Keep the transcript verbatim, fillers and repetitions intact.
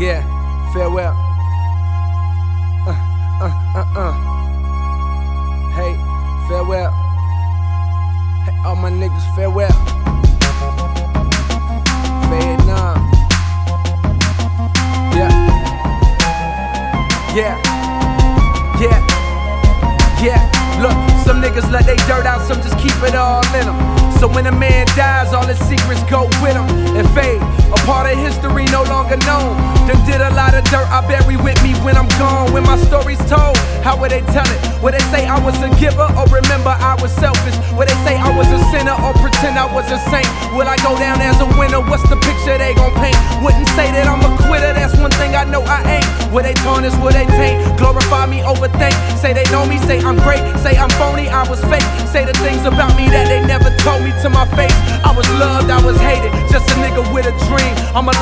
Yeah, farewell. Uh, uh, uh, uh. Hey, farewell. Hey, all my niggas, farewell. Vietnam. Yeah. Yeah. Yeah. Yeah. Look, some niggas let they dirt out, some just keep it all in them. So when a man dies, all his secrets go with him and fade. A part of history no longer known. Done did a lot of dirt I bury with me when I'm gone. When my story's told, how would they tell it? Would they say I was a giver or remember I was selfish? Would they say I was a sinner or pretend I was a saint? Will I go down as a winner? What's the picture they gon' paint? Wouldn't say that I'm a quitter, that's one thing I know I ain't. Will they tarnish, will they taint? Glorify me, overthink. Say they know me, say I'm great. Say I'm phony, I was fake. Say the things about me that they never told me to my face. I was loved, I was hated, just a nigga with a dream. I'm a